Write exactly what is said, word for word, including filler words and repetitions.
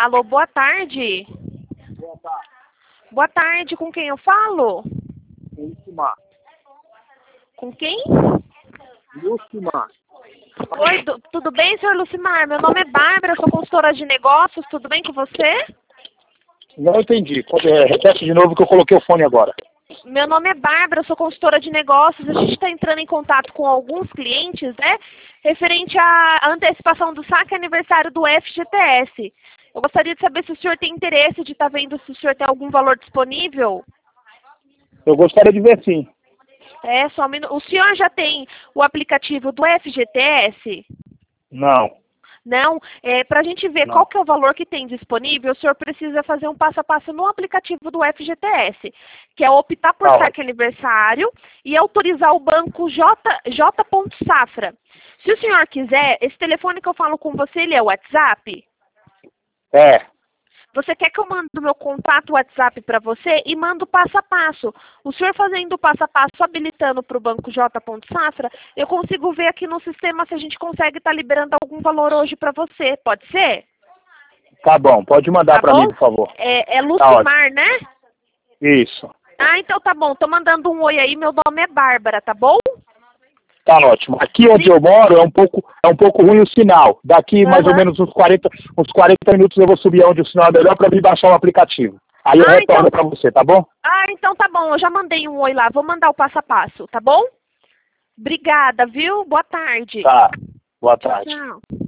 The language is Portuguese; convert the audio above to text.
Alô, boa tarde. Boa tarde. Boa tarde, com quem eu falo? Lucimar. Com quem? Lucimar. Oi, du- tudo bem, senhor Lucimar? Meu nome é Bárbara, sou consultora de negócios, tudo bem com você? Não entendi. É, repete de novo que eu coloquei o fone agora. Meu nome é Bárbara, sou consultora de negócios. A gente está entrando em contato com alguns clientes, né? Referente à antecipação do saque aniversário do F G T S. Eu gostaria de saber se o senhor tem interesse de estar vendo se o senhor tem algum valor disponível. Eu gostaria de ver sim. É, só um minuto. O senhor já tem o aplicativo do F G T S? Não. Não, é, para a gente ver Não. qual que é o valor que tem disponível, o senhor precisa fazer um passo a passo no aplicativo do F G T S, que é optar por Tá saque aniversário e autorizar o banco J, J. Safra. Se o senhor quiser, esse telefone que eu falo com você, ele é o WhatsApp? É. Você quer que eu mande o meu contato WhatsApp para você e mando passo a passo? O senhor fazendo o passo a passo, habilitando para o banco J. Safra, eu consigo ver aqui no sistema se a gente consegue estar liberando algum valor hoje para você. Pode ser? Tá bom. Pode mandar Tá para bom? mim, por favor. É, é Tá Lucimar, ótimo. né? Isso. Ah, então tá bom. Tô mandando um oi aí. Meu nome é Bárbara, tá bom? Tá ótimo. Aqui onde eu moro é um pouco, é um pouco ruim o sinal. Daqui mais ou Aham. menos uns quarenta, uns quarenta minutos eu vou subir onde o sinal é melhor para vir baixar o aplicativo. Aí eu Ah, retorno então... para você, tá bom? Ah, então tá bom. Eu já mandei um oi lá. Vou mandar o passo a passo, tá bom? Obrigada, viu? Boa tarde. Tá. Boa tarde. Tchau.